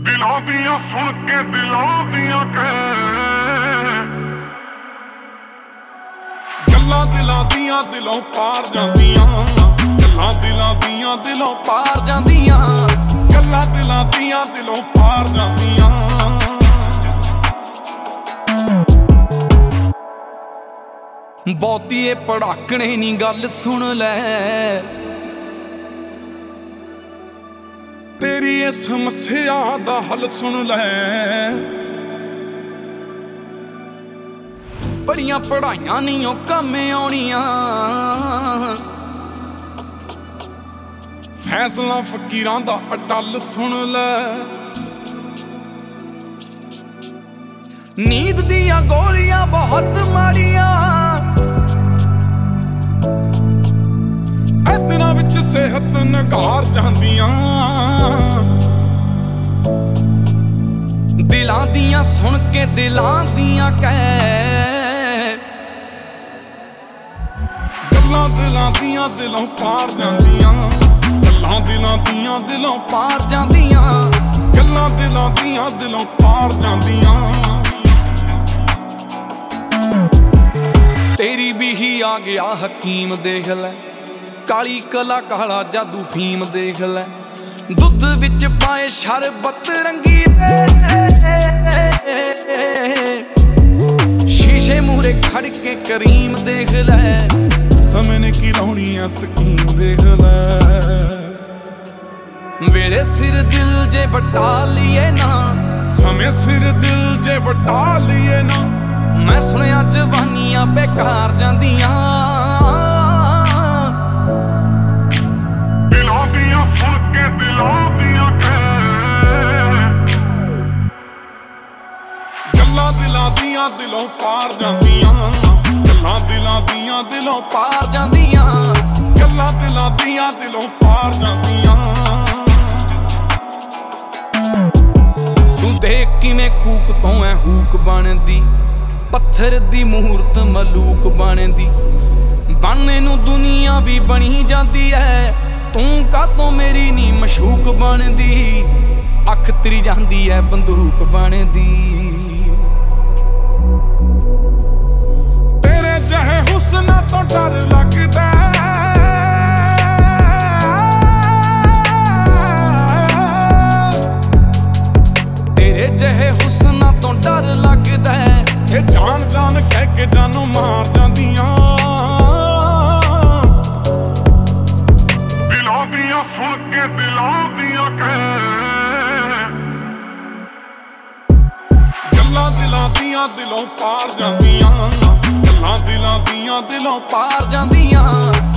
ਦਿਲਾਂ ਦੀਆਂ ਸੁਣ ਕੇ ਦਿਲਾਂ ਦੀਆਂ ਗੱਲਾਂ ਦਿਲਾਂ ਦੀਆਂ ਦਿਲੋਂ ਪਾਰ ਜਾਂਦੀਆਂ, ਗੱਲਾਂ ਦਿਲਾਂ ਦੀਆਂ ਦਿਲੋਂ ਪਾਰ ਜਾਂਦੀਆਂ, ਗੱਲਾਂ ਦਿਲਾਂ ਦੀਆਂ ਦਿਲੋਂ ਪਾਰ ਜਾਂਦੀਆਂ। ਬਹੁਤੀ ਏ ਪੜਾਕਣੇ ਨੀ ਗੱਲ ਸੁਣ ਲੈ, ਤੇਰੀ ਇਹ ਸਮੱਸਿਆ ਦਾ ਹੱਲ ਸੁਣ ਲੈ। ਬੜੀਆਂ ਪੜਾਈਆਂ ਨੀ ਉਹ ਕੰਮ ਆਉਣੀਆਂ, ਫੈਸਲਾ ਫਕੀਰਾਂ ਦਾ ਅਟੱਲ ਸੁਣ ਲੈ। ਨੀਂਦ ਦੀਆਂ ਗੋਲੀਆਂ ਬਹੁਤ ਮਾੜੀਆਂ, ਦਿਨਾਂ ਵਿੱਚ ਸਿਹਤ ਨਗਾਰ ਜਾਂਦੀਆਂ। ਦਿਲਾਂ ਦੀਆਂ ਸੁਣ ਕੇ ਦਿਲਾਂ ਦੀਆਂ ਕਹਿ, ਗੱਲਾਂ ਦਿਲਾਂ ਦੀਆਂ ਦਿਲੋਂ ਪਾਰ ਜਾਂਦੀਆਂ, ਗੱਲਾਂ ਦਿਲਾਂ ਦੀਆਂ ਦਿਲੋਂ ਪਾਰ ਜਾਂਦੀਆਂ, ਗੱਲਾਂ ਦਿਲਾਂ ਦੀਆਂ ਦਿਲੋਂ ਪਾਰ ਜਾਂਦੀਆਂ। ਤੇਰੀ ਵੀ ਹੀ ਆ ਗਿਆ ਹਕੀਮ ਦੇਖ ਲੈ, ਕਾਲੀ ਕਲਾ ਕਾਲਾ ਜਾਦੂ ਫੀਮ ਦੇਖ ਲੈ। ਦੁੱਧ ਵਿੱਚ ਪਾਏ ਸ਼ਰਬਤ ਰੰਗੀ ਸ਼ੀਸ਼ੇ ਮੂਹਰੇ ਖੜ ਕੇ ਕਰੀਮ ਦੇਖ ਲੈ। ਸਮੇਂ ਨੇ ਕੀ ਲਾਉਣੀ ਆ ਸਕੀਮ ਦੇਖ ਲੈ। ਮੇਰੇ ਸਿਰ ਦਿਲ ਜੇ ਵਟਾ ਲਈਏ ਨਾ, ਸਮੇਂ ਸਿਰ ਦਿਲ ਜੇ ਵਟਾ ਲਈਏ ਨਾ। ਮੈਂ ਸੁਣਿਆ ਜਵਾਨੀਆਂ ਬੇਕਾਰ ਜਾਂਦੀਆਂ, ਸੁਣ ਕੇ ਦਿਲਾਂ ਦੀਆਂ ਗੱਲਾਂ ਦਿਲਾਂ ਦੀਆਂ ਦਿਲੋਂ ਪਾਰ ਜਾਂਦੀਆਂ, ਗੱਲਾਂ ਦਿਲਾਂ ਦੀਆਂ ਦਿਲੋਂ ਪਾਰ ਜਾਂਦੀਆਂ, ਗੱਲਾਂ ਦਿਲਾਂ ਦੀਆਂ ਦਿਲੋਂ ਪਾਰ ਜਾਂਦੀਆਂ। ਤੂੰ ਦੇਖ ਕਿਵੇਂ ਕੂਕ ਤੋਂ ਐ ਹੂਕ ਬਣਦੀ, ਪੱਥਰ ਦੀ ਮੂਰਤ ਮਲੂਕ ਬਣਦੀ। ਬਣਨੇ ਨੂੰ ਦੁਨੀਆ ਵੀ ਬਣੀ ਜਾਂਦੀ ਐ, ਤੂੰ ਕਾਤੋਂ ਮੇਰੀ ਨੀ ਮਸ਼ੂਕ ਬਣਦੀ। ਅੱਖ ਤੇਰੀ ਜਾਂਦੀ ਐ ਬੰਦੂਕ ਬਣਦੀ। ਤੇਰੇ ਜਿਹੇ ਹੁਸਨਾਂ ਤੋਂ ਡਰ ਲੱਗਦਾ, ਤੇਰੇ ਜਿਹੇ ਹੁਸਨਾਂ ਤੋਂ ਡਰ ਲੱਗਦਾ। ਇਹ ਜਾਨ ਜਾਨ ਕਹਿ ਕੇ ਜਾਨੋਂ ਮਾਰ ਜਾਂਦੀਆਂ। ਸੁਣ ਕੇ ਦਿਲਾਂ ਦੀਆਂ ਗੱਲਾਂ ਦਿਲਾਂ ਦੀਆਂ ਦਿਲੋਂ ਪਾਰ ਜਾਂਦੀਆਂ, ਗੱਲਾਂ ਦਿਲਾਂ ਦੀਆਂ ਦਿਲੋਂ ਪਾਰ ਜਾਂਦੀਆਂ।